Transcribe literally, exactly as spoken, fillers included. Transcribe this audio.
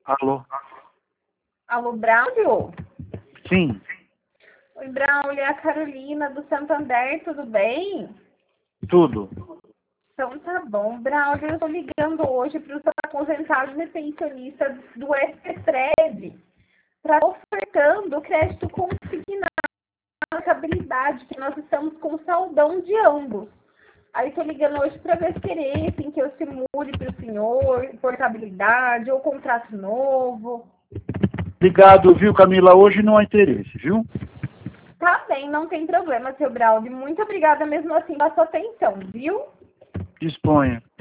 Alô? Alô, Braulio? Sim. Oi, Braulio, é a Carolina do Santander, tudo bem? Tudo. Então tá bom. Braulio, eu tô ligando hoje para os aposentados e pensionistas do S P Fred, para ofertando crédito consignado na contabilidade, que nós estamos com saldão de ambos. Aí tô ligando hoje para ver se interesse em que eu simule para o senhor, portabilidade ou contrato novo. Obrigado, viu, Camila? Hoje não há interesse, viu? Tá bem, não tem problema, seu Braulio. Muito obrigada mesmo assim pela sua atenção, viu? Disponha.